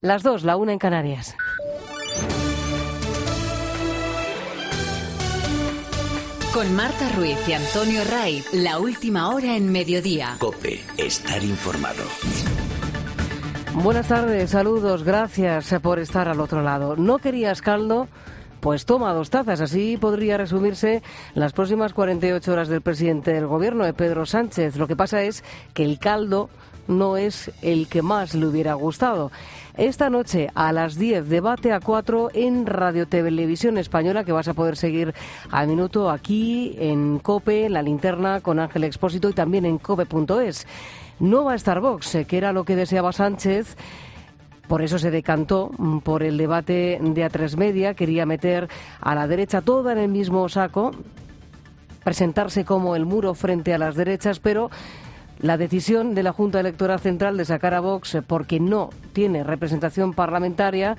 Las 2, la 1 en Canarias. Con Marta Ruiz y Antonio Raiz, la última hora en Mediodía. COPE, estar informado. Buenas tardes, saludos, gracias por estar al otro lado. ¿No querías caldo? Pues toma 2 tazas, así podría resumirse las próximas 48 horas del presidente del gobierno, de Pedro Sánchez. Lo que pasa es que el caldo no es el que más le hubiera gustado. Esta noche a las 10, debate a 4 en Radio Televisión Española, que vas a poder seguir al minuto aquí en COPE, en La Linterna, con Ángel Expósito y también en cope.es. No va a estar Vox, que era lo que deseaba Sánchez. Por eso se decantó por el debate de A3 Media. Quería meter a la derecha toda en el mismo saco, presentarse como el muro frente a las derechas, pero la decisión de la Junta Electoral Central de sacar a Vox porque no tiene representación parlamentaria,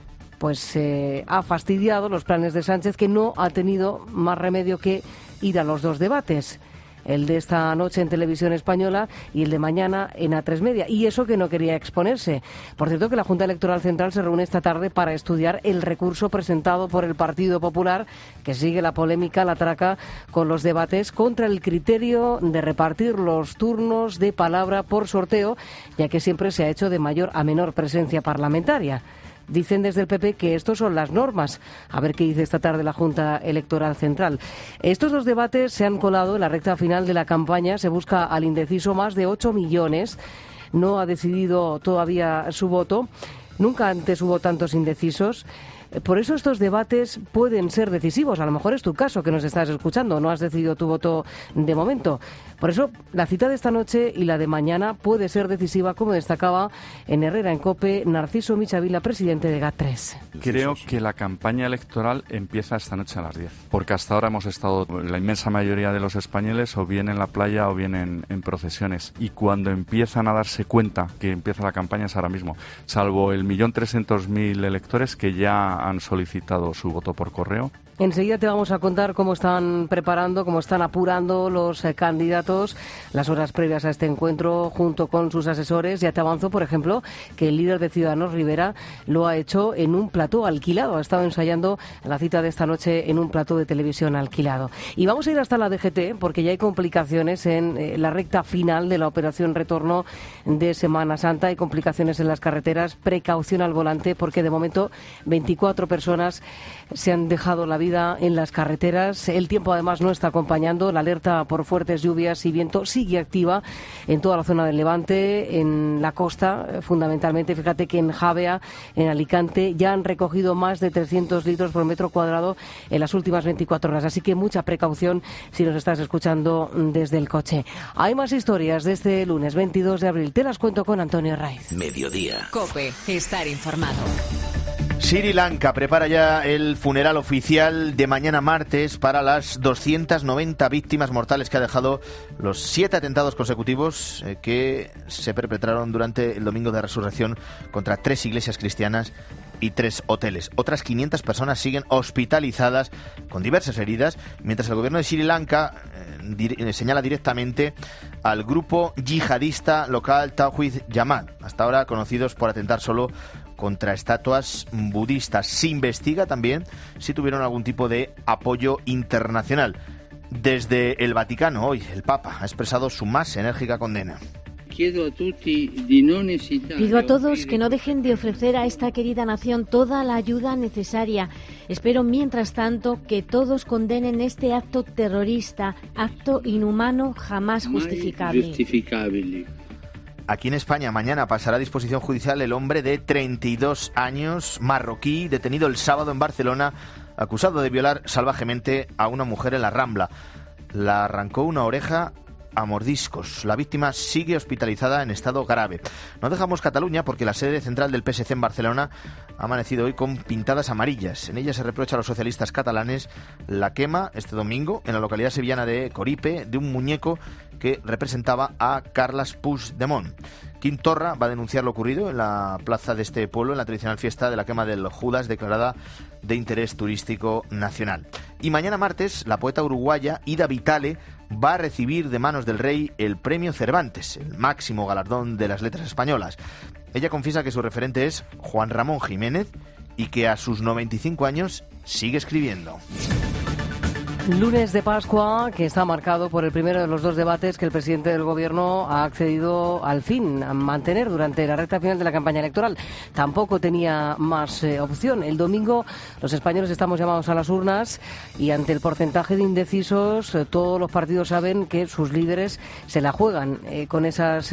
pues ha fastidiado los planes de Sánchez, que no ha tenido más remedio que ir a los 2 debates. El de esta noche en Televisión Española y el de mañana en A3 Media. Y eso que no quería exponerse. Por cierto, que la Junta Electoral Central se reúne esta tarde para estudiar el recurso presentado por el Partido Popular, que sigue la polémica, la traca con los debates, contra el criterio de repartir los turnos de palabra por sorteo, ya que siempre se ha hecho de mayor a menor presencia parlamentaria. Dicen desde el PP que estos son las normas. A ver qué dice esta tarde la Junta Electoral Central. Estos 2 debates se han colado en la recta final de la campaña. Se busca al indeciso más de 8 millones. No ha decidido todavía su voto. Nunca antes hubo tantos indecisos. Por eso estos debates pueden ser decisivos. A lo mejor es tu caso, que nos estás escuchando. No has decidido tu voto de momento. Por eso la cita de esta noche y la de mañana puede ser decisiva, como destacaba en Herrera en COPE Narciso Michavila, presidente de GAT3. Creo que la campaña electoral empieza esta noche a las 10. Porque hasta ahora hemos estado, la inmensa mayoría de los españoles, o bien en la playa o bien en procesiones. Y cuando empiezan a darse cuenta que empieza la campaña es ahora mismo. Salvo el 1.300.000 electores que ya han solicitado su voto por correo. Enseguida te vamos a contar cómo están preparando, cómo están apurando los candidatos las horas previas a este encuentro junto con sus asesores. Ya te avanzo, por ejemplo, que el líder de Ciudadanos, Rivera, lo ha hecho en un plató alquilado. Ha estado ensayando la cita de esta noche en un plató de televisión alquilado. Y vamos a ir hasta la DGT porque ya hay complicaciones en la recta final de la operación retorno de Semana Santa. Hay complicaciones en las carreteras. Precaución al volante porque de momento 24 personas se han dejado la vida en las carreteras. El tiempo además no está acompañando. La alerta por fuertes lluvias y viento sigue activa en toda la zona del Levante, en la costa fundamentalmente. Fíjate que en Javea, en Alicante, ya han recogido más de 300 litros por metro cuadrado en las últimas 24 horas. Así que mucha precaución si nos estás escuchando desde el coche. Hay más historias de este lunes 22 de abril. Te las cuento con Antonio Raiz. Mediodía. COPE, estar informado. Sri Lanka prepara ya el funeral oficial de mañana martes para las 290 víctimas mortales que ha dejado los 7 atentados consecutivos que se perpetraron durante el domingo de resurrección contra 3 iglesias cristianas y 3 hoteles. Otras 500 personas siguen hospitalizadas con diversas heridas, mientras el gobierno de Sri Lanka señala directamente al grupo yihadista local Tawhid Jamaat, hasta ahora conocidos por atentar solo contra estatuas budistas. Se investiga también si tuvieron algún tipo de apoyo internacional. Desde el Vaticano, hoy el Papa ha expresado su más enérgica condena. Pido a todos que no dejen de ofrecer a esta querida nación toda la ayuda necesaria. Espero, mientras tanto, que todos condenen este acto terrorista, acto inhumano jamás justificable. Aquí en España mañana pasará a disposición judicial el hombre de 32 años, marroquí, detenido el sábado en Barcelona, acusado de violar salvajemente a una mujer en la Rambla. La arrancó una oreja a mordiscos. La víctima sigue hospitalizada en estado grave. No dejamos Cataluña porque la sede central del PSC en Barcelona ha amanecido hoy con pintadas amarillas. En ella se reprocha a los socialistas catalanes la quema este domingo en la localidad sevillana de Coripe de un muñeco que representaba a Carles Puigdemont. Quim Torra va a denunciar lo ocurrido en la plaza de este pueblo en la tradicional fiesta de la quema del Judas, declarada de interés turístico nacional. Y mañana martes, la poeta uruguaya Ida Vitale va a recibir de manos del rey el premio Cervantes, el máximo galardón de las letras españolas. Ella confiesa que su referente es Juan Ramón Jiménez y que a sus 95 años sigue escribiendo. Lunes de Pascua, que está marcado por el primero de los dos debates que el presidente del Gobierno ha accedido al fin a mantener durante la recta final de la campaña electoral. Tampoco tenía más opción. El domingo los españoles estamos llamados a las urnas y ante el porcentaje de indecisos todos los partidos saben que sus líderes se la juegan con esas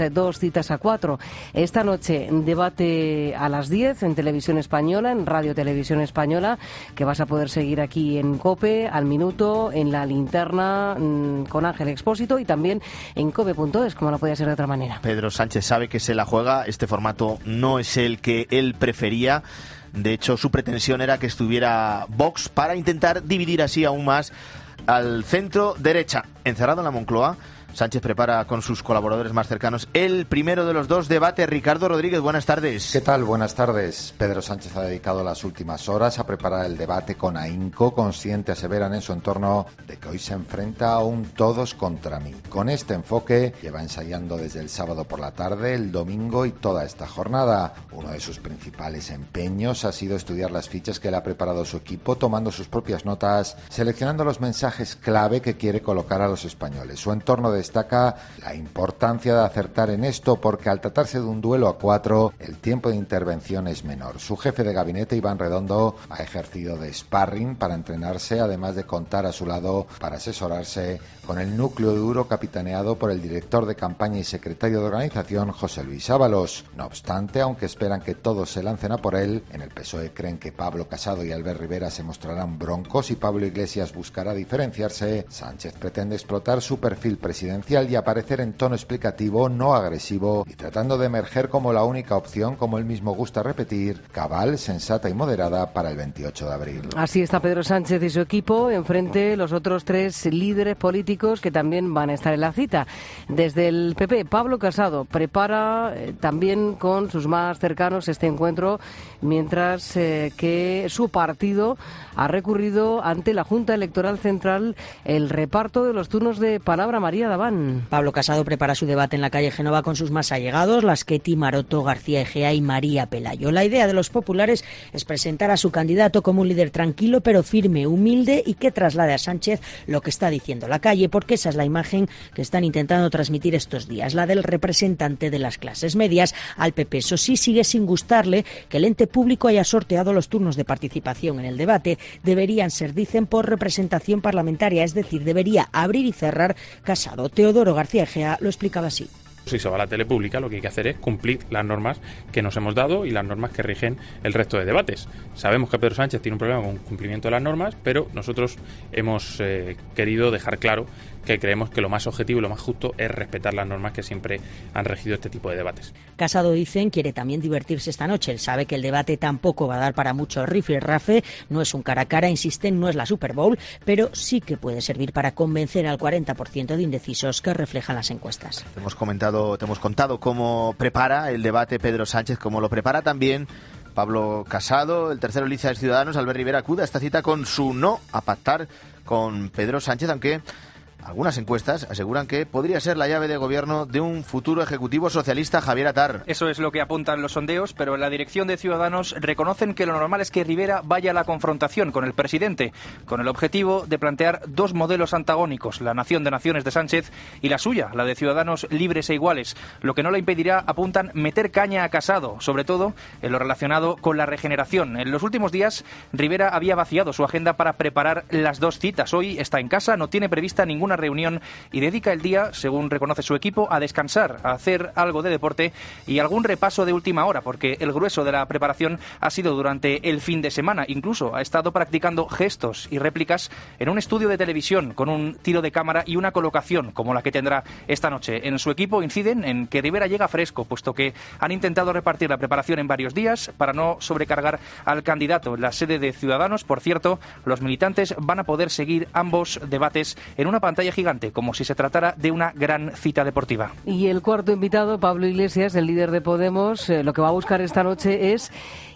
2-4. Esta noche debate a las 10 en Televisión Española, en Radio Televisión Española, que vas a poder seguir aquí en COPE, al minuto, en La Linterna, con Ángel Expósito, y también en cope.es, como no podía ser de otra manera. Pedro Sánchez sabe que se la juega. Este formato no es el que él prefería. De hecho, su pretensión era que estuviera Vox para intentar dividir así aún más al centro derecha. Encerrado en la Moncloa, Sánchez prepara con sus colaboradores más cercanos el primero de los dos debates. Ricardo Rodríguez, buenas tardes. ¿Qué tal? Buenas tardes. Pedro Sánchez ha dedicado las últimas horas a preparar el debate con ahínco, consciente, aseveran en su entorno, de que hoy se enfrenta a un todos contra mí. Con este enfoque lleva ensayando desde el sábado por la tarde, el domingo y toda esta jornada. Uno de sus principales empeños ha sido estudiar las fichas que le ha preparado su equipo, tomando sus propias notas, seleccionando los mensajes clave que quiere colocar a los españoles. Su entorno destaca la importancia de acertar en esto porque al tratarse de un duelo a 4, el tiempo de intervención es menor. Su jefe de gabinete, Iván Redondo, ha ejercido de sparring para entrenarse, además de contar a su lado para asesorarse con el núcleo duro capitaneado por el director de campaña y secretario de organización, José Luis Ábalos. No obstante, aunque esperan que todos se lancen a por él, en el PSOE creen que Pablo Casado y Albert Rivera se mostrarán broncos y Pablo Iglesias buscará diferenciarse. Sánchez pretende explotar su perfil presidencial y aparecer en tono explicativo, no agresivo, y tratando de emerger como la única opción, como él mismo gusta repetir, cabal, sensata y moderada para el 28 de abril. Así está Pedro Sánchez y su equipo, enfrente los otros 3 líderes políticos que también van a estar en la cita. Desde el PP, Pablo Casado prepara también con sus más cercanos este encuentro, mientras que su partido ha recurrido ante la Junta Electoral Central el reparto de los turnos de palabra. María Daván. Pablo Casado prepara su debate en la calle Génova con sus más allegados, Lasqueti, Maroto, García Egea y María Pelayo. La idea de los populares es presentar a su candidato como un líder tranquilo pero firme, humilde y que traslade a Sánchez lo que está diciendo la calle, porque esa es la imagen que están intentando transmitir estos días, la del representante de las clases medias. Al PP, eso sí, sigue sin gustarle que el ente público haya sorteado los turnos de participación en el debate. Deberían ser, dicen, por representación parlamentaria, es decir, debería abrir y cerrar Casado. Teodoro García Egea lo explicaba así. Si se va a la tele pública, lo que hay que hacer es cumplir las normas que nos hemos dado y las normas que rigen el resto de debates. Sabemos que Pedro Sánchez tiene un problema con el cumplimiento de las normas, pero nosotros hemos querido dejar claro que creemos que lo más objetivo y lo más justo es respetar las normas que siempre han regido este tipo de debates. Casado, dicen, quiere también divertirse esta noche. Él sabe que el debate tampoco va a dar para mucho rifirrafe, no es un cara a cara, insisten, no es la Super Bowl, pero sí que puede servir para convencer al 40% de indecisos que reflejan las encuestas. Te hemos contado cómo prepara el debate Pedro Sánchez, cómo lo prepara también Pablo Casado. El tercero lista de Ciudadanos, Albert Rivera, acude a esta cita con su no a pactar con Pedro Sánchez, aunque algunas encuestas aseguran que podría ser la llave de gobierno de un futuro ejecutivo socialista. Javier Atar. Eso es lo que apuntan los sondeos, pero en la dirección de Ciudadanos reconocen que lo normal es que Rivera vaya a la confrontación con el presidente, con el objetivo de plantear 2 modelos antagónicos, la nación de naciones de Sánchez y la suya, la de Ciudadanos libres e iguales. Lo que no le impedirá, apuntan, meter caña a Casado, sobre todo en lo relacionado con la regeneración. En los últimos días, Rivera había vaciado su agenda para preparar las 2 citas. Hoy está en casa, no tiene prevista ninguna reunión y dedica el día, según reconoce su equipo, a descansar, a hacer algo de deporte y algún repaso de última hora, porque el grueso de la preparación ha sido durante el fin de semana. Incluso ha estado practicando gestos y réplicas en un estudio de televisión con un tiro de cámara y una colocación como la que tendrá esta noche. En su equipo inciden en que Rivera llega fresco, puesto que han intentado repartir la preparación en varios días para no sobrecargar al candidato. En la sede de Ciudadanos, por cierto, los militantes van a poder seguir ambos debates en una pantalla gigante, como si se tratara de una gran cita deportiva. Y el cuarto invitado, Pablo Iglesias, el líder de Podemos, lo que va a buscar esta noche es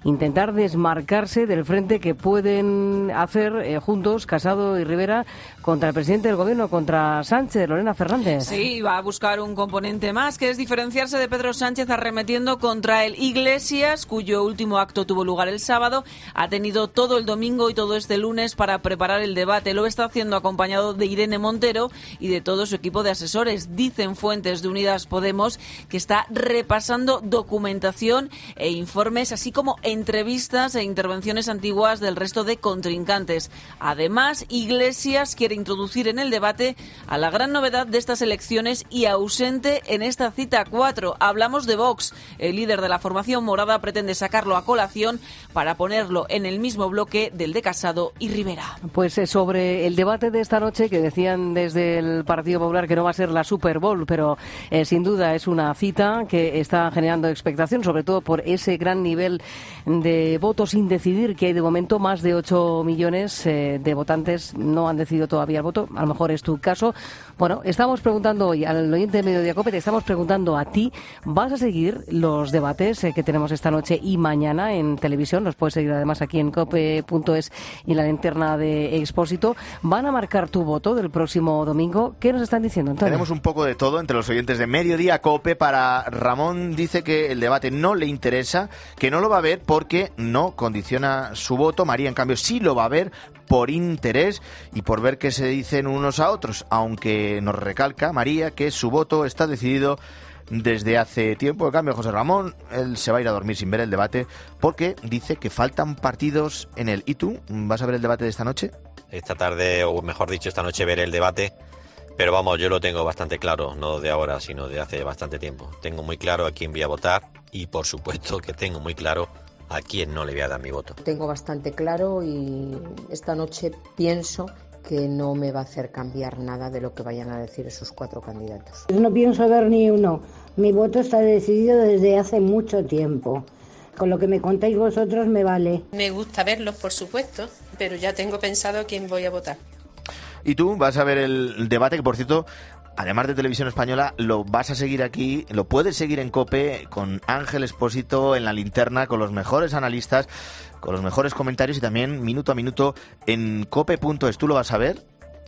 intentar desmarcarse del frente que pueden hacer juntos Casado y Rivera contra el presidente del gobierno, contra Sánchez. Lorena Fernández. Sí, va a buscar un componente más, que es diferenciarse de Pedro Sánchez arremetiendo contra el Iglesias, cuyo último acto tuvo lugar el sábado. Ha tenido todo el domingo y todo este lunes para preparar el debate. Lo está haciendo acompañado de Irene Montero y de todo su equipo de asesores. Dicen fuentes de Unidas Podemos que está repasando documentación e informes, así como entrevistas e intervenciones antiguas del resto de contrincantes. Además, Iglesias quiere introducir en el debate a la gran novedad de estas elecciones y ausente en esta cita 4. Hablamos de Vox. El líder de la formación morada pretende sacarlo a colación para ponerlo en el mismo bloque del de Casado y Rivera. Pues sobre el debate de esta noche, que decían desde el Partido Popular que no va a ser la Super Bowl, pero sin duda es una cita que está generando expectación, sobre todo por ese gran nivel de votos sin decidir que hay de momento. Más de 8 millones de votantes no han decidido todavía el voto. A lo mejor es tu caso. Bueno, estamos preguntando hoy al oyente de Mediodía COPE, te estamos preguntando a ti, ¿vas a seguir los debates que tenemos esta noche y mañana en televisión? Los puedes seguir además aquí en cope.es y la linterna de Expósito. ¿Van a marcar tu voto del próximo domingo? ¿Qué nos están diciendo, Antonio? Tenemos un poco de todo entre los oyentes de Mediodía COPE. Para Ramón, dice que el debate no le interesa, que no lo va a ver porque no condiciona su voto. María, en cambio, sí lo va a ver por interés y por ver qué se dicen unos a otros, aunque nos recalca María que su voto está decidido desde hace tiempo. En cambio, José Ramón, él se va a ir a dormir sin ver el debate porque dice que faltan partidos en él. ¿Y tú? ¿Vas a ver el debate de esta noche? Esta tarde, o mejor dicho, esta noche veré el debate, pero vamos, yo lo tengo bastante claro, no de ahora, sino de hace bastante tiempo. Tengo muy claro a quién voy a votar y, por supuesto, que tengo muy claro a quién no le voy a dar mi voto. Tengo bastante claro y esta noche pienso que no me va a hacer cambiar nada de lo que vayan a decir esos 4 candidatos. No pienso ver ni uno. Mi voto está decidido desde hace mucho tiempo. Con lo que me contáis vosotros me vale. Me gusta verlos, por supuesto, pero ya tengo pensado a quién voy a votar. ¿Y tú vas a ver el debate, que por cierto, además de Televisión Española, lo vas a seguir aquí, lo puedes seguir en COPE con Ángel Expósito en la linterna, con los mejores analistas, con los mejores comentarios y también minuto a minuto en cope.es. ¿Tú lo vas a ver?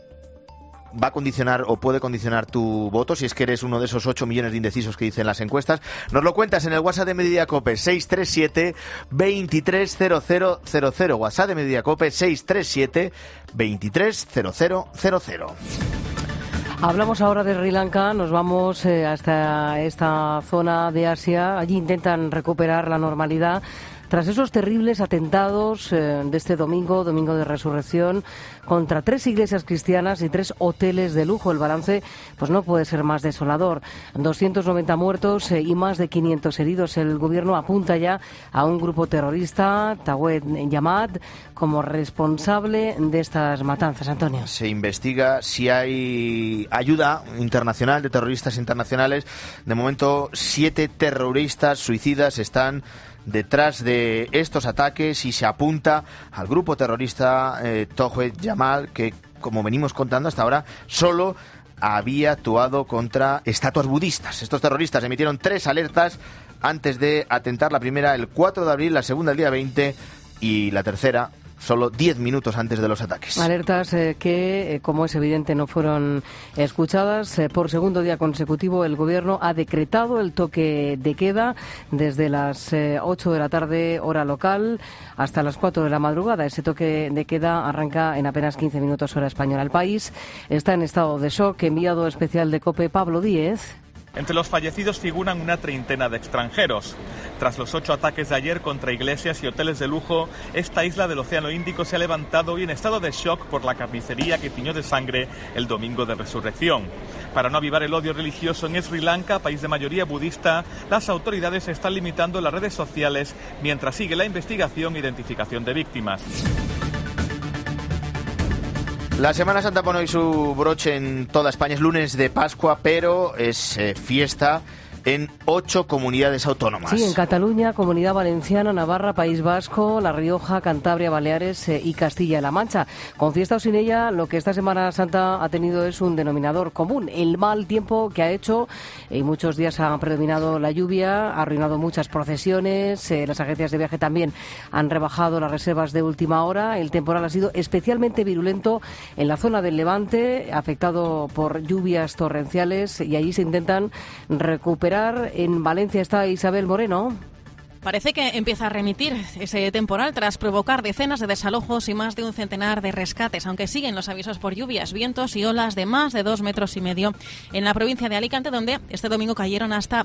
¿Va a condicionar o puede condicionar tu voto si es que eres uno de esos 8 millones de indecisos que dicen las encuestas? Nos lo cuentas en el WhatsApp de Mediodía COPE, 637 230000. WhatsApp de Mediodía COPE, 637 230000. Hablamos ahora de Sri Lanka, nos vamos hasta esta zona de Asia. Allí intentan recuperar la normalidad tras esos terribles atentados de este domingo de Resurrección, contra 3 iglesias cristianas y 3 hoteles de lujo. El balance pues no puede ser más desolador. 290 muertos y más de 500 heridos. El gobierno apunta ya a un grupo terrorista, Tawhid Jamaat, como responsable de estas matanzas. Antonio. Se investiga si hay ayuda internacional de terroristas internacionales. De momento, 7 terroristas suicidas están detrás de estos ataques y se apunta al grupo terrorista Tawhid Jamaat, que, como venimos contando hasta ahora, solo había actuado contra estatuas budistas. Estos terroristas emitieron 3 alertas antes de atentar, la primera el 4 de abril, la segunda el día 20 y la tercera solo 10 minutos antes de los ataques. Alertas que, como es evidente, no fueron escuchadas. Por segundo día consecutivo, el Gobierno ha decretado el toque de queda desde las 8 de la tarde, hora local, hasta las 4 de la madrugada. Ese toque de queda arranca en apenas 15 minutos, hora española. El país está en estado de shock. Enviado especial de COPE, Pablo Díez. Entre los fallecidos figuran una treintena de extranjeros. Tras los 8 ataques de ayer contra iglesias y hoteles de lujo, esta isla del Océano Índico se ha levantado hoy en estado de shock por la carnicería que tiñó de sangre el domingo de Resurrección. Para no avivar el odio religioso en Sri Lanka, país de mayoría budista, las autoridades están limitando las redes sociales mientras sigue la investigación e identificación de víctimas. La Semana Santa pone hoy su broche en toda España. Es lunes de Pascua, pero es fiesta en 8 comunidades autónomas. Sí, en Cataluña, Comunidad Valenciana, Navarra, País Vasco, La Rioja, Cantabria, Baleares y Castilla-La Mancha. Con fiesta o sin ella, lo que esta Semana Santa ha tenido es un denominador común: el mal tiempo que ha hecho, y muchos días ha predominado la lluvia, ha arruinado muchas procesiones, las agencias de viaje también han rebajado las reservas de última hora. El temporal ha sido especialmente virulento en la zona del Levante, afectado por lluvias torrenciales, y allí se intentan recuperar. En Valencia está Isabel Moreno. Parece que empieza a remitir ese temporal tras provocar decenas de desalojos y más de un centenar de rescates, aunque siguen los avisos por lluvias, vientos y olas de más de 2,5 metros en la provincia de Alicante, donde este domingo cayeron hasta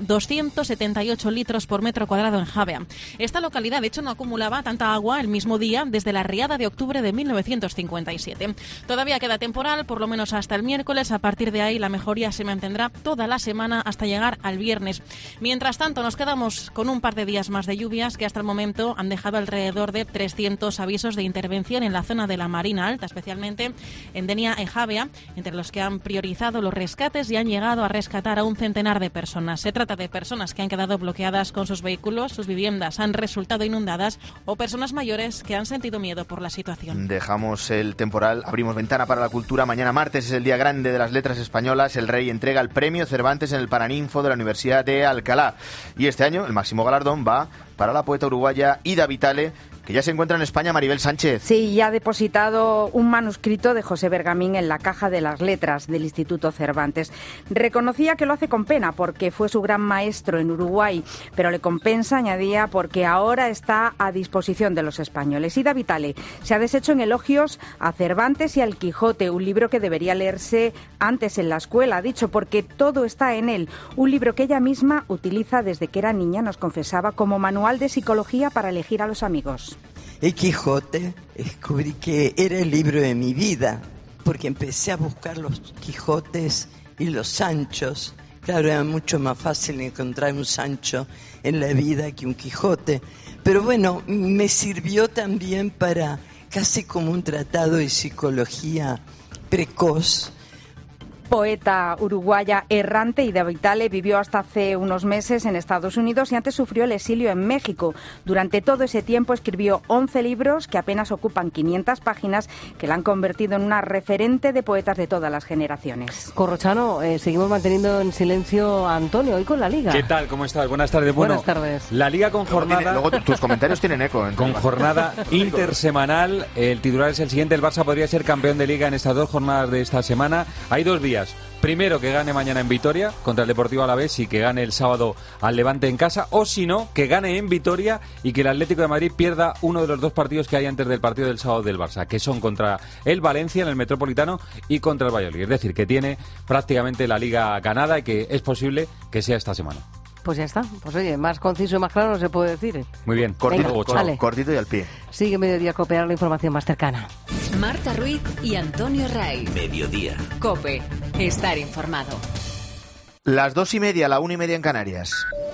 278 litros por metro cuadrado en Javea. Esta localidad, de hecho, no acumulaba tanta agua el mismo día desde la riada de octubre de 1957. Todavía queda temporal, por lo menos hasta el miércoles. A partir de ahí, la mejoría se mantendrá toda la semana hasta llegar al viernes. Mientras tanto, nos quedamos con un par de días más de lluvias que hasta el momento han dejado alrededor de 300 avisos de intervención en la zona de la Marina Alta, especialmente en Denia y Javea, entre los que han priorizado los rescates y han llegado a rescatar a un centenar de personas. Se trata de personas que han quedado bloqueadas con sus vehículos, sus viviendas han resultado inundadas, o personas mayores que han sentido miedo por la situación. Dejamos el temporal, abrimos ventana para la cultura. Mañana martes es el día grande de las letras españolas. El Rey entrega el premio Cervantes en el Paraninfo de la Universidad de Alcalá. Y este año el máximo galardón va para la poeta uruguaya Ida Vitale, que ya se encuentra en España. Maribel Sánchez. Sí, ya ha depositado un manuscrito de José Bergamín en la caja de las letras del Instituto Cervantes. Reconocía que lo hace con pena porque fue su gran maestro en Uruguay, pero le compensa, añadía, porque ahora está a disposición de los españoles. Ida Vitale se ha deshecho en elogios a Cervantes y al Quijote, un libro que debería leerse antes en la escuela, ha dicho, porque todo está en él. Un libro que ella misma utiliza desde que era niña, nos confesaba, como manual de psicología para elegir a los amigos. El Quijote, descubrí que era el libro de mi vida, porque empecé a buscar los Quijotes y los Sanchos. Claro, era mucho más fácil encontrar un Sancho en la vida que un Quijote. Pero bueno, me sirvió también para casi como un tratado de psicología precoz. Poeta uruguaya errante, Ida Vitale vivió hasta hace unos meses en Estados Unidos y antes sufrió el exilio en México. Durante todo ese tiempo escribió 11 libros que apenas ocupan 500 páginas, que la han convertido en una referente de poetas de todas las generaciones. Corrochano, seguimos manteniendo en silencio a Antonio, hoy con la Liga. ¿Qué tal? ¿Cómo estás? Buenas tardes. Buenas tardes. La Liga con jornada... Luego tus comentarios tienen eco. Con jornada intersemanal. El titular es el siguiente: el Barça podría ser campeón de Liga en estas 2 jornadas de esta semana. Hay 2 días. Primero, que gane mañana en Vitoria contra el Deportivo Alavés y que gane el sábado al Levante en casa, o si no, que gane en Vitoria y que el Atlético de Madrid pierda uno de los 2 partidos que hay antes del partido del sábado del Barça, que son contra el Valencia en el Metropolitano y contra el Valladolid. Es decir, que tiene prácticamente la Liga ganada y que es posible que sea esta semana. Pues ya está. Pues oye, más conciso y más claro no se puede decir. Muy bien. Cortito y al pie. Sigue Mediodía Cope, la información más cercana. Marta Ruiz y Antonio Ray. Mediodía. Cope. Estar informado. Las 2:30, la 1:30 en Canarias.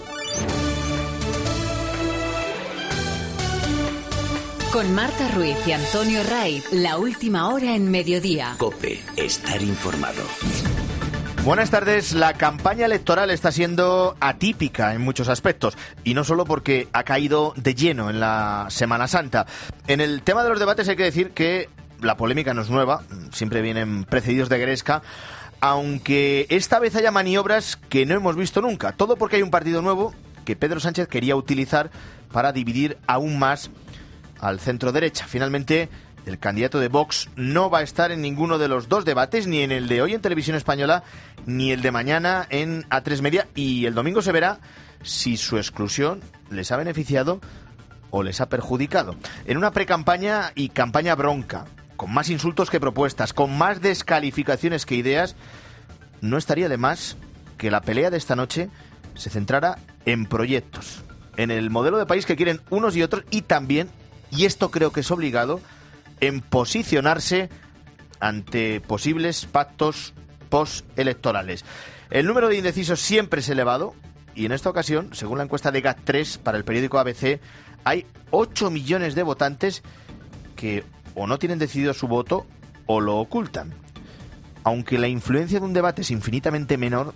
Con Marta Ruiz y Antonio Ray, la última hora en Mediodía. Cope. Estar informado. Buenas tardes. La campaña electoral está siendo atípica en muchos aspectos, y no solo porque ha caído de lleno en la Semana Santa. En el tema de los debates hay que decir que la polémica no es nueva, siempre vienen precedidos de gresca, aunque esta vez haya maniobras que no hemos visto nunca. Todo porque hay un partido nuevo que Pedro Sánchez quería utilizar para dividir aún más al centro derecha. Finalmente, el candidato de Vox no va a estar en ninguno de los 2 debates, ni en el de hoy en Televisión Española, ni el de mañana en A3 Media, y el domingo se verá si su exclusión les ha beneficiado o les ha perjudicado. En una precampaña y campaña bronca, con más insultos que propuestas, con más descalificaciones que ideas, no estaría de más que la pelea de esta noche se centrara en proyectos, en el modelo de país que quieren unos y otros, y también, y esto creo que es obligado, en posicionarse ante posibles pactos postelectorales. El número de indecisos siempre es elevado, y en esta ocasión, según la encuesta de GAT3 para el periódico ABC, hay 8 millones de votantes que o no tienen decidido su voto o lo ocultan. Aunque la influencia de un debate es infinitamente menor,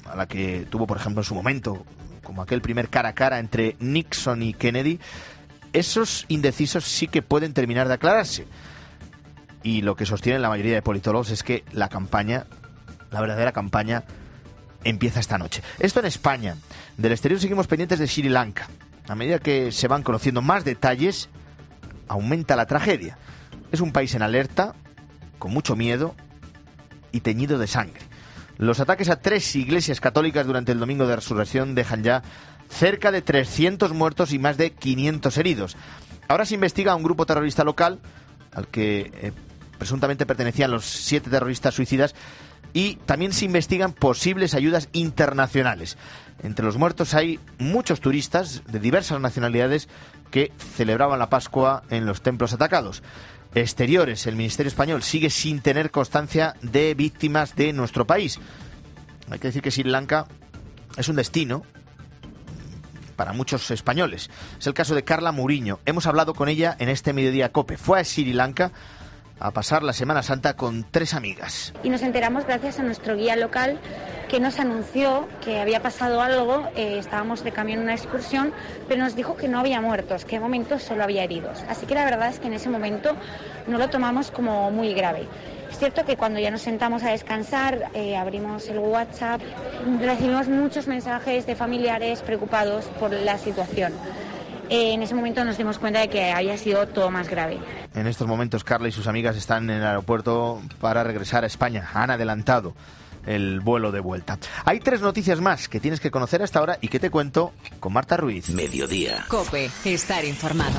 a la que tuvo, por ejemplo, en su momento, como aquel primer cara a cara entre Nixon y Kennedy, esos indecisos sí que pueden terminar de aclararse. Y lo que sostienen la mayoría de politólogos es que la verdadera campaña, empieza esta noche. Esto en España. Del exterior seguimos pendientes de Sri Lanka. A medida que se van conociendo más detalles, aumenta la tragedia. Es un país en alerta, con mucho miedo y teñido de sangre. Los ataques a 3 iglesias católicas durante el domingo de resurrección dejan ya cerca de 300 muertos y más de 500 heridos. Ahora se investiga a un grupo terrorista local al que presuntamente pertenecían los 7 terroristas suicidas, y también se investigan posibles ayudas internacionales. Entre los muertos hay muchos turistas de diversas nacionalidades que celebraban la Pascua en los templos atacados. Exteriores, el Ministerio Español sigue sin tener constancia de víctimas de nuestro país. Hay que decir que Sri Lanka es un destino para muchos españoles. Es el caso de Carla Muriño. Hemos hablado con ella en este Mediodía COPE. Fue a Sri Lanka a pasar la Semana Santa con 3 amigas. Y nos enteramos gracias a nuestro guía local, que nos anunció que había pasado algo. Estábamos de camino en una excursión, pero nos dijo que no había muertos, que de momento solo había heridos. Así que la verdad es que en ese momento no lo tomamos como muy grave. Es cierto que cuando ya nos sentamos a descansar, abrimos el WhatsApp, recibimos muchos mensajes de familiares preocupados por la situación. En ese momento nos dimos cuenta de que había sido todo más grave. En estos momentos Carla y sus amigas están en el aeropuerto para regresar a España. Han adelantado el vuelo de vuelta. Hay 3 noticias más que tienes que conocer hasta ahora y que te cuento con Marta Ruiz. Mediodía. COPE, estar informado.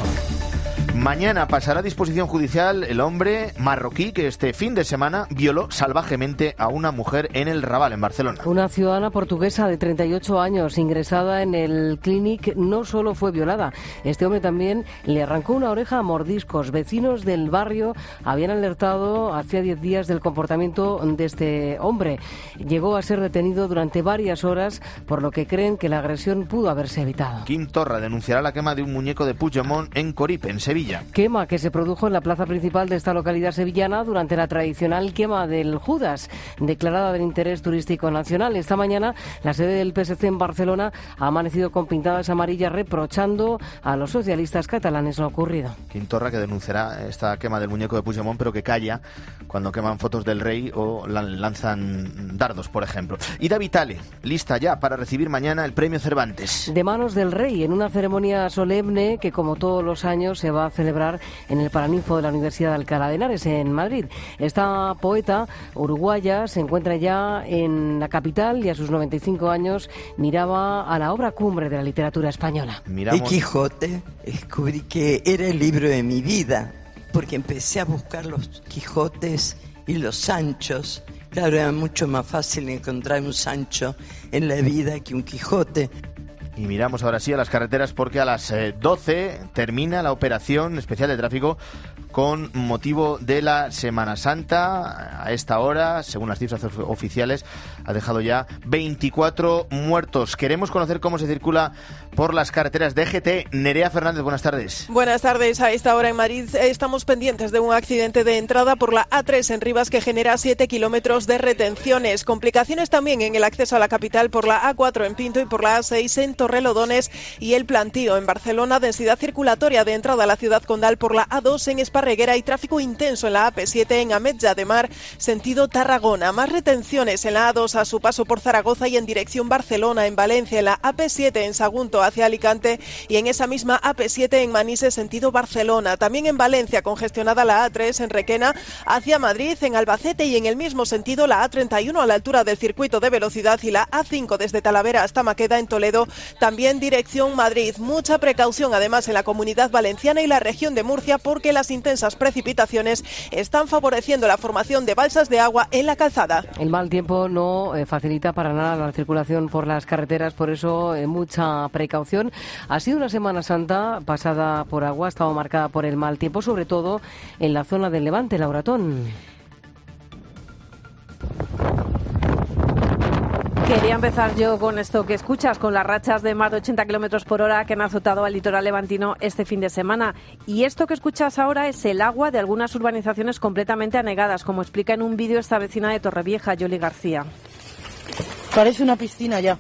Mañana pasará a disposición judicial el hombre marroquí que este fin de semana violó salvajemente a una mujer en el Raval, en Barcelona. Una ciudadana portuguesa de 38 años ingresada en el Clínic no solo fue violada, este hombre también le arrancó una oreja a mordiscos. Vecinos del barrio habían alertado hacía 10 días del comportamiento de este hombre. Llegó a ser detenido durante varias horas, por lo que creen que la agresión pudo haberse evitado. Quim Torra denunciará la quema de un muñeco de Puigdemont en Corip, en Sevilla. Quema que se produjo en la plaza principal de esta localidad sevillana durante la tradicional quema del Judas, declarada de interés turístico nacional. Esta mañana la sede del PSC en Barcelona ha amanecido con pintadas amarillas reprochando a los socialistas catalanes lo ocurrido. Quim Torra, que denunciará esta quema del muñeco de Puigdemont, pero que calla cuando queman fotos del rey o lanzan dardos, por ejemplo. Ida Vitale, lista ya para recibir mañana el premio Cervantes. De manos del rey, en una ceremonia solemne que, como todos los años, se va a celebrar en el Paraninfo de la Universidad de Alcalá de Henares, en Madrid. Esta poeta uruguaya se encuentra ya en la capital y a sus 95 años miraba a la obra cumbre de la literatura española. El Quijote, descubrí que era el libro de mi vida, porque empecé a buscar los Quijotes y los Sanchos. Claro, era mucho más fácil encontrar un Sancho en la vida que un Quijote. Y miramos ahora sí a las carreteras porque a las 12 termina la operación especial de tráfico con motivo de la Semana Santa. A esta hora, según las cifras oficiales, ha dejado ya 24 muertos. Queremos conocer cómo se circula por las carreteras de DGT. Nerea Fernández, buenas tardes. Buenas tardes. A esta hora en Madrid estamos pendientes de un accidente de entrada por la A3 en Rivas que genera 7 kilómetros de retenciones. Complicaciones también en el acceso a la capital por la A4 en Pinto y por la A6 en Torrelodones y El Plantío. En Barcelona, densidad circulatoria de entrada a la ciudad condal por la A2 en Esparreguera y tráfico intenso en la AP7 en Ametlla de Mar, sentido Tarragona. Más retenciones en la A2 a su paso por Zaragoza y en dirección Barcelona, en Valencia, en la AP7 en Sagunto hacia Alicante y en esa misma AP7 en Manises, sentido Barcelona. También en Valencia, congestionada la A3 en Requena hacia Madrid, en Albacete y en el mismo sentido la A31 a la altura del circuito de velocidad y la A5 desde Talavera hasta Maqueda en Toledo, también dirección Madrid. Mucha precaución además en la Comunidad Valenciana y la región de Murcia porque las intensas precipitaciones están favoreciendo la formación de balsas de agua en la calzada. El mal tiempo no facilita para nada la circulación por las carreteras, por eso mucha precaución. Ha sido una Semana Santa pasada por agua, ha estado marcada por el mal tiempo, sobre todo en la zona del Levante. Laura Tón. Quería empezar yo con esto que escuchas, con las rachas de más de 80 kilómetros por hora que han azotado al litoral levantino este fin de semana. Y esto que escuchas ahora es el agua de algunas urbanizaciones completamente anegadas, como explica en un vídeo esta vecina de Torrevieja, Yoli García. Parece una piscina ya.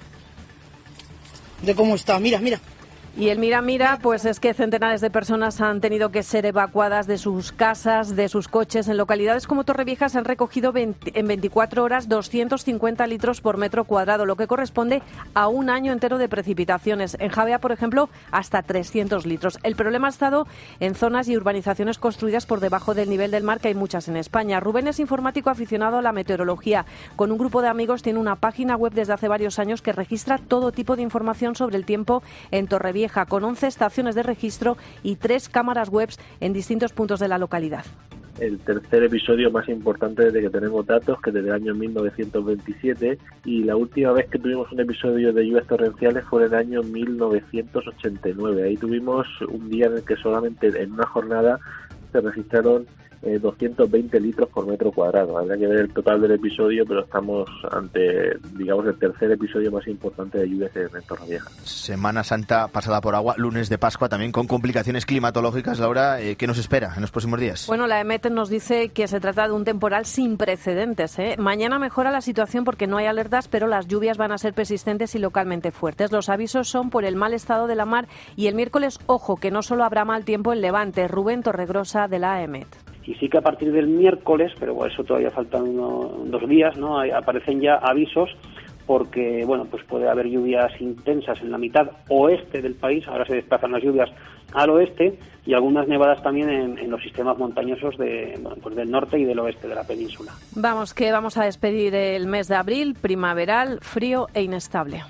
De cómo está, mira. Y el mira, pues es que centenares de personas han tenido que ser evacuadas de sus casas, de sus coches. En localidades como Torrevieja se han recogido en 24 horas 250 litros por metro cuadrado, lo que corresponde a un año entero de precipitaciones. En Javea, por ejemplo, hasta 300 litros. El problema ha estado en zonas y urbanizaciones construidas por debajo del nivel del mar, que hay muchas en España. Rubén es informático aficionado a la meteorología. Con un grupo de amigos tiene una página web desde hace varios años que registra todo tipo de información sobre el tiempo en Torrevieja, con 11 estaciones de registro y 3 cámaras web en distintos puntos de la localidad. El tercer episodio más importante desde que tenemos datos, que desde el año 1927, y la última vez que tuvimos un episodio de lluvias torrenciales fue en el año 1989. Ahí tuvimos un día en el que solamente en una jornada se registraron 220 litros por metro cuadrado. Habrá que ver el total del episodio, pero estamos ante, digamos, el tercer episodio más importante de lluvias en Torrevieja. Semana Santa pasada por agua, lunes de Pascua también con complicaciones climatológicas. Laura, ¿qué nos espera en los próximos días? Bueno, la EMET nos dice que se trata de un temporal sin precedentes. Mañana mejora la situación porque no hay alertas, pero las lluvias van a ser persistentes y localmente fuertes. Los avisos son por el mal estado de la mar y el miércoles, ojo, que no solo habrá mal tiempo en Levante. Rubén Torregrosa, de la EMET. Y sí que a partir del miércoles, pero eso todavía faltan 2 días, ¿no? Aparecen ya avisos porque, bueno, pues puede haber lluvias intensas en la mitad oeste del país. Ahora se desplazan las lluvias al oeste y algunas nevadas también en los sistemas montañosos del norte y del oeste de la península. Vamos a despedir el mes de abril, primaveral, frío e inestable.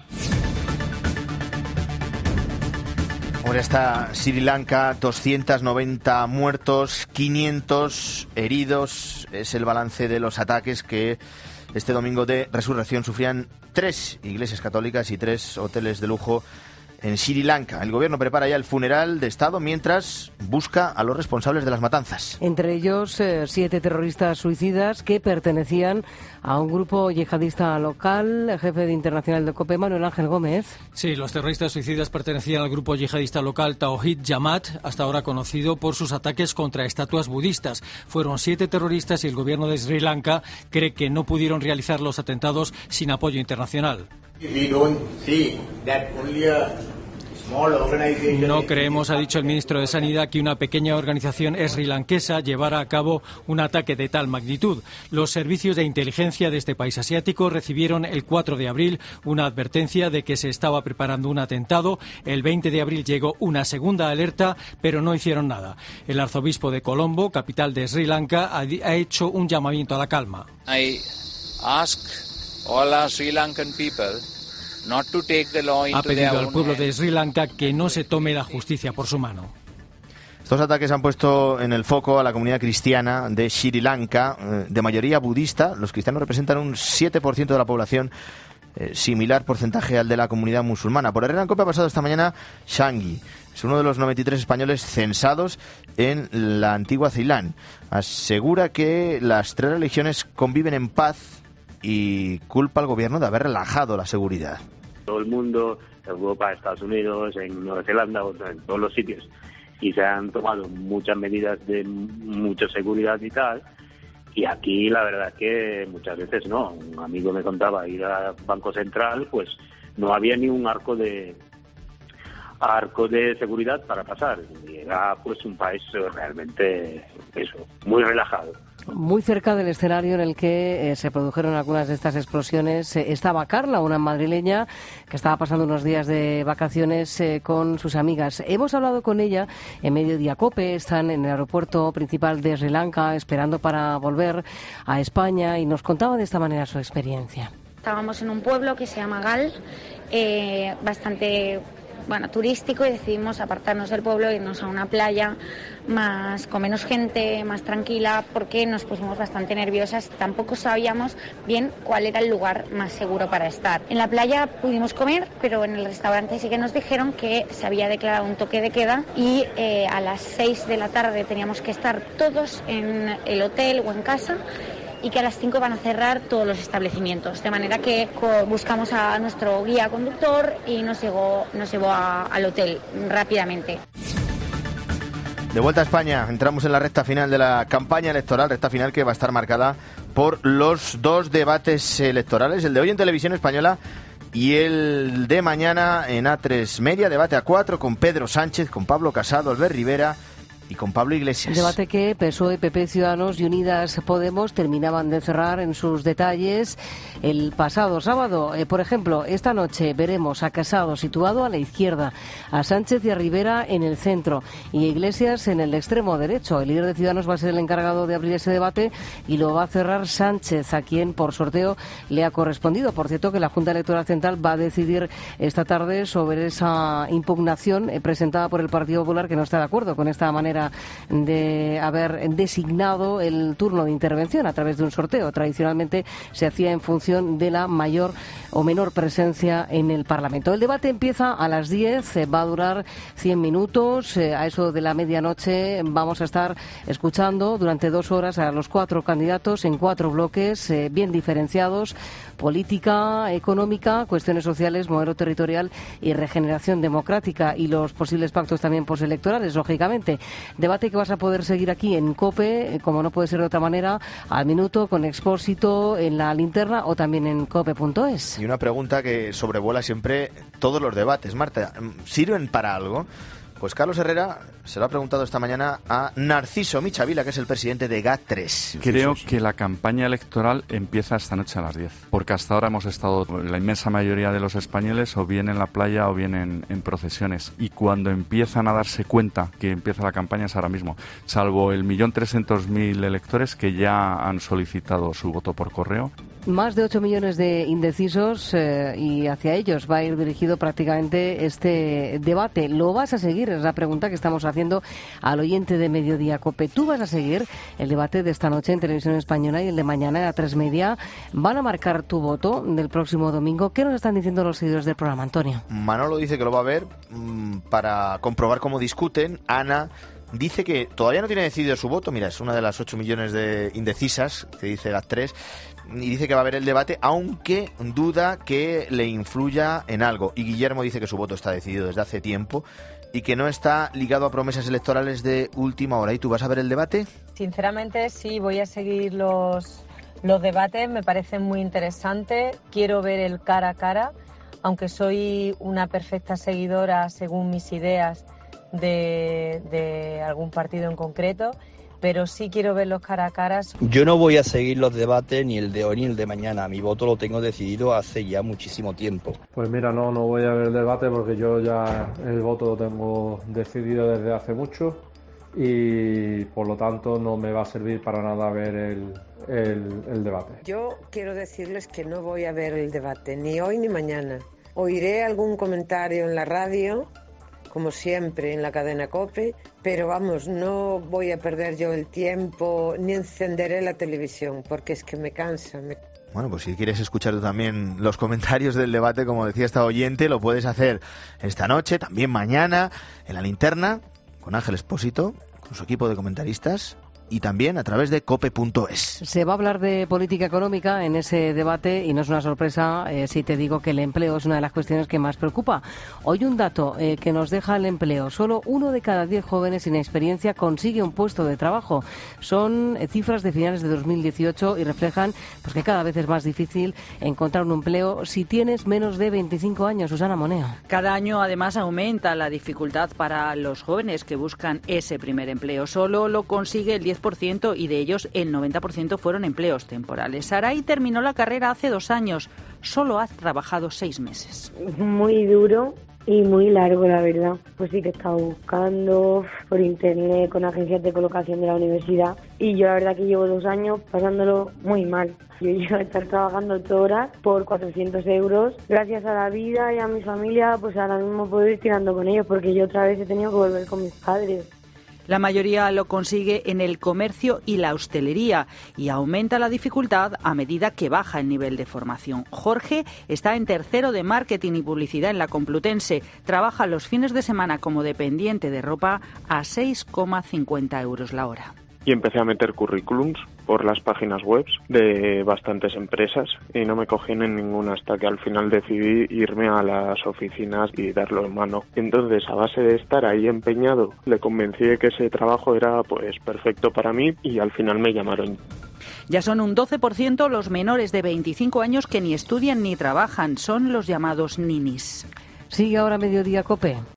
Ahora está Sri Lanka, 290 muertos, 500 heridos. Es el balance de los ataques que este domingo de resurrección sufrían 3 iglesias católicas y 3 hoteles de lujo en Sri Lanka. El gobierno prepara ya el funeral de Estado mientras busca a los responsables de las matanzas. Entre ellos 7 terroristas suicidas que pertenecían a un grupo yihadista local. El jefe de Internacional de COPE, Manuel Ángel Gómez. Sí, los terroristas suicidas pertenecían al grupo yihadista local Tawhid Jamaat, hasta ahora conocido por sus ataques contra estatuas budistas. Fueron 7 terroristas y el gobierno de Sri Lanka cree que no pudieron realizar los atentados sin apoyo internacional. No creemos, ha dicho el ministro de Sanidad, que una pequeña organización srilanquesa llevara a cabo un ataque de tal magnitud. Los servicios de inteligencia de este país asiático recibieron el 4 de abril una advertencia de que se estaba preparando un atentado. El 20 de abril llegó una segunda alerta, pero no hicieron nada. El arzobispo de Colombo, capital de Sri Lanka, ha hecho un llamamiento a la calma. Ha pedido al pueblo de Sri Lanka que no se tome la justicia por su mano. Estos ataques han puesto en el foco a la comunidad cristiana de Sri Lanka, de mayoría budista. Los cristianos representan un 7% de la población, similar porcentaje al de la comunidad musulmana. Por Herrera en Cope ha pasado esta mañana Shanghi. Es uno de los 93 españoles censados en la antigua Ceilán. Asegura que las 3 religiones conviven en paz y culpa al gobierno de haber relajado la seguridad. Todo el mundo, Europa, Estados Unidos, en Nueva Zelanda, en todos los sitios, y se han tomado muchas medidas de mucha seguridad y tal, y aquí la verdad es que muchas veces no. Un amigo me contaba ir al Banco Central, pues no había ni un arco de seguridad para pasar, y era pues un país realmente muy relajado. Muy cerca del escenario en el que se produjeron algunas de estas explosiones estaba Carla, una madrileña que estaba pasando unos días de vacaciones con sus amigas. Hemos hablado con ella en Mediodía Cope, están en el aeropuerto principal de Sri Lanka esperando para volver a España y nos contaba de esta manera su experiencia. Estábamos en un pueblo que se llama Gal, bastante turístico, y decidimos apartarnos del pueblo e irnos a una playa con menos gente, más tranquila, porque nos pusimos bastante nerviosas. Tampoco sabíamos bien cuál era el lugar más seguro para estar. En la playa pudimos comer, pero en el restaurante sí que nos dijeron que se había declarado un toque de queda y a las 6 de la tarde teníamos que estar todos en el hotel o en casa, y que a las 5 van a cerrar todos los establecimientos. De manera que buscamos a nuestro guía conductor y nos llevó al hotel rápidamente. De vuelta a España, entramos en la recta final de la campaña electoral, recta final que va a estar marcada por por los dos debates electorales, el de hoy en Televisión Española y el de mañana en A3 Media, debate a 4 con Pedro Sánchez, con Pablo Casado, Albert Rivera y con Pablo Iglesias. Debate que PSOE, PP, Ciudadanos y Unidas Podemos terminaban de cerrar en sus detalles el pasado sábado. Por ejemplo, esta noche veremos a Casado situado a la izquierda, a Sánchez y a Rivera en el centro y a Iglesias en el extremo derecho. El líder de Ciudadanos va a ser el encargado de abrir ese debate y lo va a cerrar Sánchez, a quien por sorteo le ha correspondido. Por cierto, que la Junta Electoral Central va a decidir esta tarde sobre esa impugnación presentada por el Partido Popular, que no está de acuerdo con esta manera de haber designado el turno de intervención a través de un sorteo. Tradicionalmente se hacía en función de la mayor o menor presencia en el Parlamento. El debate empieza a las 10, va a durar 100 minutos. A eso de la medianoche vamos a estar escuchando durante 2 horas a los 4 candidatos en 4 bloques bien diferenciados: política, económica, cuestiones sociales, modelo territorial y regeneración democrática, y los posibles pactos también postelectorales, lógicamente. Debate que vas a poder seguir aquí en COPE, como no puede ser de otra manera, al minuto, con Expósito, en la linterna o también en cope.es. Y una pregunta que sobrevuela siempre todos los debates, Marta, ¿sirven para algo? Pues Carlos Herrera se lo ha preguntado esta mañana a Narciso Michavila, que es el presidente de GAT3. Creo que la campaña electoral empieza esta noche a las 10, porque hasta ahora hemos estado, la inmensa mayoría de los españoles, o bien en la playa o bien en procesiones. Y cuando empiezan a darse cuenta que empieza la campaña es ahora mismo, salvo el 1.300.000 electores que ya han solicitado su voto por correo. Más de 8 millones de indecisos y hacia ellos va a ir dirigido prácticamente este debate. ¿Lo vas a seguir? Es la pregunta que estamos haciendo al oyente de Mediodía COPE. ¿Tú vas a seguir el debate de esta noche en Televisión Española y el de mañana en A3 Media? ¿Van a marcar tu voto del próximo domingo? ¿Qué nos están diciendo los seguidores del programa, Antonio? Manolo dice que lo va a ver para comprobar cómo discuten. Ana dice que todavía no tiene decidido su voto. Mira, es una de las 8 millones de indecisas que dice GAT3. Y dice que va a haber el debate, aunque duda que le influya en algo. Y Guillermo dice que su voto está decidido desde hace tiempo y que no está ligado a promesas electorales de última hora. ¿Y tú vas a ver el debate? Sinceramente sí, voy a seguir los debates, me parecen muy interesantes. Quiero ver el cara a cara, aunque soy una perfecta seguidora, según mis ideas, de algún partido en concreto, pero sí quiero verlos cara a cara. Yo no voy a seguir los debates, ni el de hoy ni el de mañana. Mi voto lo tengo decidido hace ya muchísimo tiempo. Pues mira, no voy a ver el debate porque yo ya el voto lo tengo decidido desde hace mucho y por lo tanto no me va a servir para nada ver el debate. Yo quiero decirles que no voy a ver el debate, ni hoy ni mañana. Oiré algún comentario en la radio, como siempre en la cadena COPE, pero vamos, no voy a perder yo el tiempo ni encenderé la televisión porque es que me cansa. Bueno, pues si quieres escuchar tú también los comentarios del debate, como decía esta oyente, lo puedes hacer esta noche, también mañana, en la linterna, con Ángel Expósito, con su equipo de comentaristas, y también a través de cope.es. Se va a hablar de política económica en ese debate y no es una sorpresa si te digo que el empleo es una de las cuestiones que más preocupa. Hoy un dato que nos deja el empleo. Solo 1 de cada 10 jóvenes sin experiencia consigue un puesto de trabajo. Son cifras de finales de 2018 y reflejan pues que cada vez es más difícil encontrar un empleo si tienes menos de 25 años. Susana Moneo. Cada año además aumenta la dificultad para los jóvenes que buscan ese primer empleo. Solo lo consigue el 10% y de ellos el 90% fueron empleos temporales. Saray terminó la carrera hace 2 años. Solo ha trabajado 6 meses. Muy duro y muy largo, la verdad. Pues sí que he estado buscando por internet con agencias de colocación de la universidad y yo la verdad que llevo 2 años pasándolo muy mal. Yo llevo a estar trabajando 8 horas por 400 euros. Gracias a la vida y a mi familia, pues ahora mismo puedo ir tirando con ellos porque yo otra vez he tenido que volver con mis padres. La mayoría lo consigue en el comercio y la hostelería y aumenta la dificultad a medida que baja el nivel de formación. Jorge está en tercero de marketing y publicidad en la Complutense. Trabaja los fines de semana como dependiente de ropa a 6,50 euros la hora. Y empecé a meter currículums por las páginas web de bastantes empresas y no me cogían en ninguna hasta que al final decidí irme a las oficinas y darlo en mano. Entonces, a base de estar ahí empeñado, le convencí de que ese trabajo era pues perfecto para mí y al final me llamaron. Ya son un 12% los menores de 25 años que ni estudian ni trabajan. Son los llamados ninis. Sigue ahora Mediodía COPE.